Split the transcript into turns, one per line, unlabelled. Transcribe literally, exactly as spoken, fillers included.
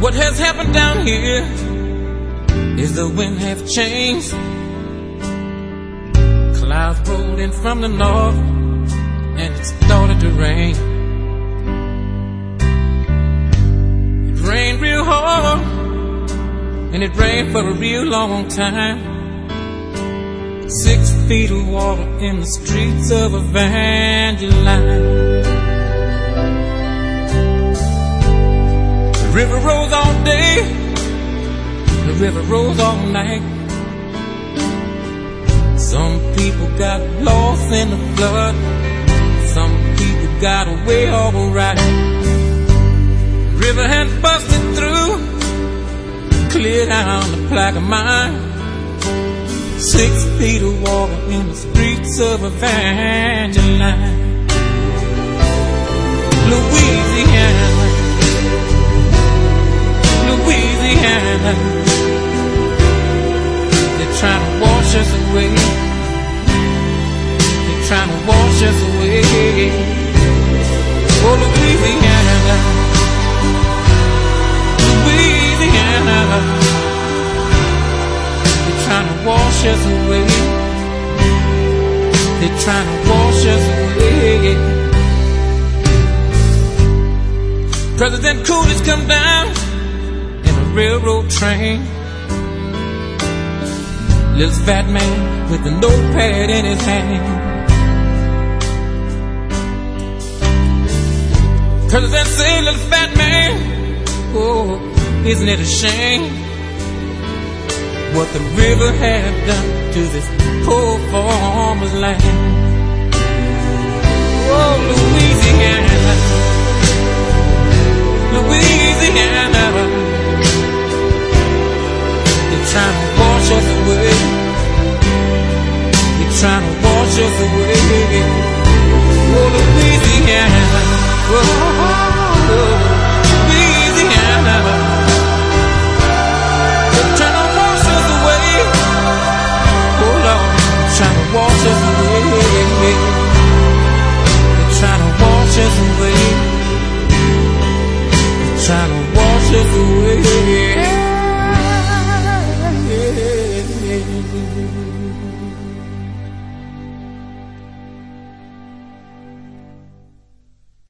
What has happened down here is the wind have changed. Clouds rolled in from the north and it started to rain. It rained real hard and it rained for a real long time. Six feet of water in the streets of Evangeline. The river rose all day, the river rose all night. Some people got lost in the flood, some people got away alright. The river had busted through, cleared out the Plaquemine. Six feet of water in the streets of Evangeline, Louisiana, Louisiana. They're trying to wash us away. They're trying to wash us away. Oh, Louisiana, Louisiana. They're trying to wash us away. They're trying to wash us away. President Coolidge come down in a railroad train. Little fat man with a notepad in his hand. President say, little fat man, oh, isn't it a shame what the river had done to this poor farmer's land?